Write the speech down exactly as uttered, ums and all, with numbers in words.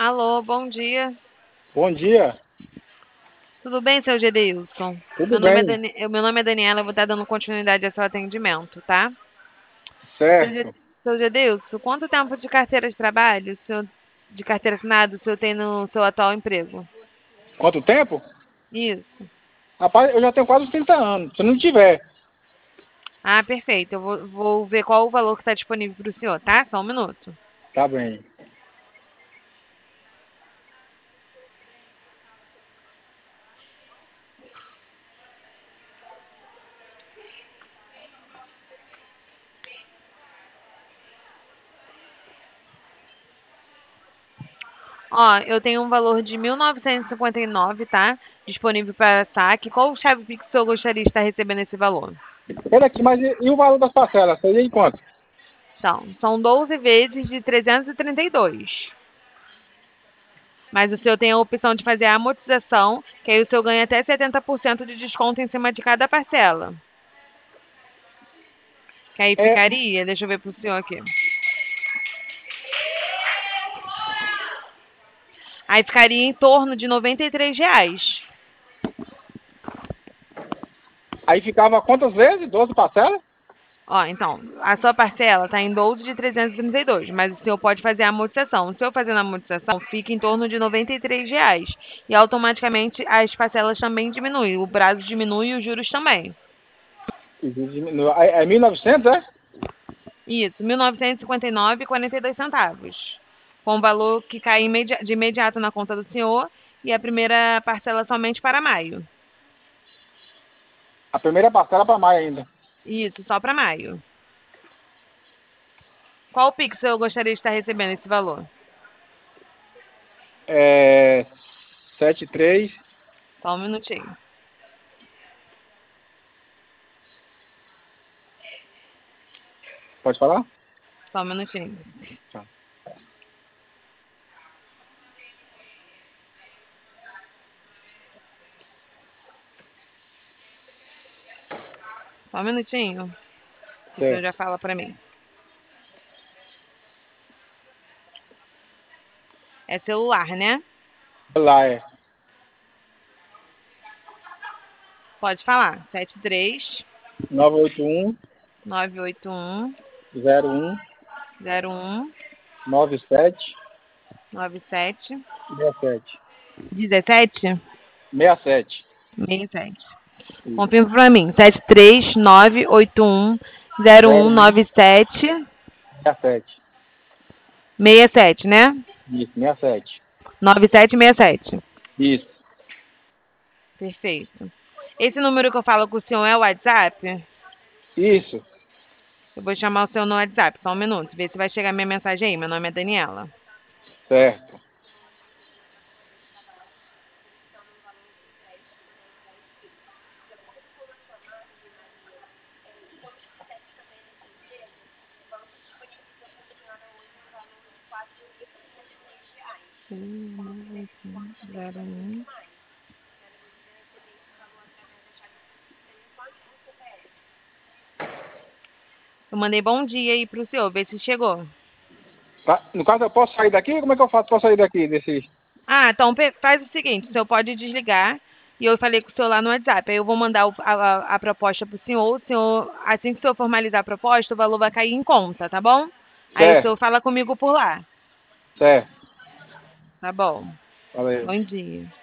Alô, bom dia. Bom dia, Tudo bem, seu Gedeilson? tudo Meu nome é, bem? Dani... eu- Meu nome é Daniela, eu vou estar dando continuidade ao seu atendimento, tá? Seu, Ge... Certo. seu Gedeilson, quanto tempo de carteira de trabalho, seu... de carteira assinada, o senhor tem no seu atual emprego? Quanto tempo? Isso. Rapaz, eu já tenho quase trinta anos. Se não tiver, Ah, perfeito. Eu vou, vou ver qual o valor que está disponível para o senhor, tá? Só um minuto. tá bem. Ó, eu tenho um valor de mil novecentos e e cinquenta e nove, tá? Disponível para saque. Qual chave Pix o senhor gostaria de estar recebendo esse valor? Olha aqui, mas e, e o valor das parcelas? Seria em quanto? Então, são doze vezes de trezentos e trinta e dois. Mas o senhor tem a opção de fazer a amortização, que aí o senhor ganha até setenta por cento de desconto em cima de cada parcela. Que aí É, ficaria, deixa eu ver para o senhor aqui. Aí ficaria em torno de noventa e três reais. aí ficava quantas vezes? Doze parcelas? Ó, então, a sua parcela está em doze de trezentos e trinta e dois, mas o senhor pode fazer a amortização. O senhor fazendo a amortização fica em torno de noventa e três reais. E automaticamente as parcelas também diminuem. O prazo diminui e os juros também. É, é mil e novecentos, é? Isso, mil novecentos e cinquenta e nove reais e quarenta e dois centavos. Com o valor que cai imedi- de imediato na conta do senhor e a primeira parcela somente para maio. A primeira parcela para maio ainda. Isso, só para maio. Qual o Pix eu gostaria de estar recebendo esse valor? É. Sete três. Só um minutinho. Pode falar? Só um minutinho. Tá. Só um minutinho. Que o senhor já Certo. fala para mim. É celular, né? Lá é Pode falar. Sete três nove oito um nove oito um zero um zero um nove sete nove sete seis sete. dezessete sessenta e sete. sessenta e sete. Isso. Confirma para mim. Sete três nove oito um zero um Zero um nove sete sessenta e sete. sessenta e sete, né? Isso, sessenta e sete. nove sete seis sete. Isso. Perfeito. Esse número que eu falo com o senhor é o WhatsApp? Isso. Eu vou chamar o senhor no WhatsApp, só um minuto. Ver se vai chegar minha mensagem aí. Meu nome é Daniela. Certo. Zero um. Eu mandei bom dia aí pro senhor, ver se chegou. Tá? No caso, eu posso sair daqui? Como é que eu faço para sair daqui desse? Ah, então pe- faz o seguinte: o senhor pode desligar. E eu falei com o senhor lá no WhatsApp. Aí eu vou mandar o- a, a- a proposta pro senhor. O senhor, assim que o senhor formalizar a proposta, o valor vai cair em conta, tá bom? Aí o senhor Certo, fala comigo por lá. certo. Tá bom. Valeu. Bom dia.